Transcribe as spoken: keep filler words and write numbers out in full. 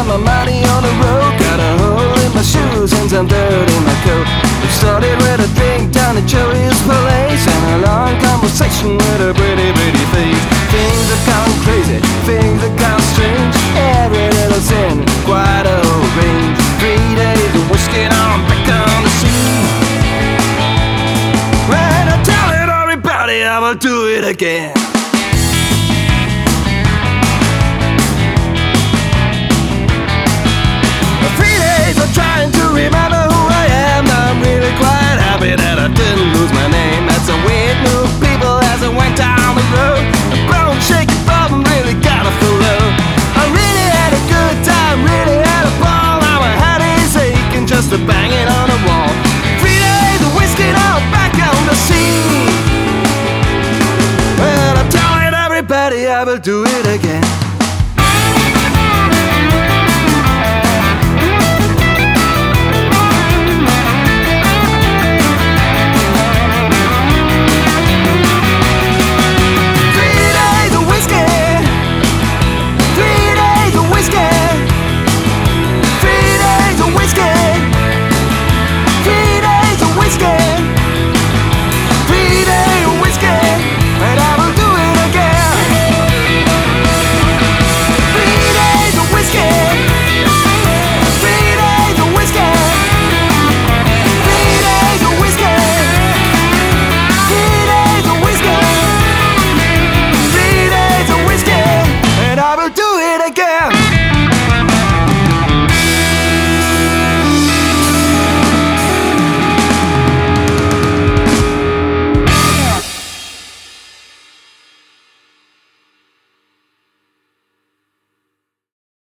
all my money on the road. Got a hole in my shoes and some dirt in my coat. It started with a drink down at Joey's place and a long conversation with a pretty, pretty face. Things have gone crazy, things have gone strange. Every little sin, quite a whole range. Three days of whiskey and I'm back on the scene. When I tell it everybody, I will do it again.